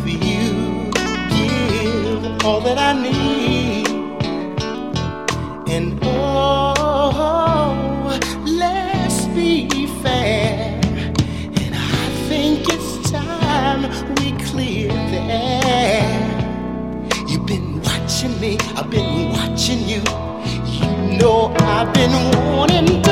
with you. Give all that I need. And oh, let's be fair. And I think it's time we clear the air. You've been watching me, I've been watching you. You know I've been wanting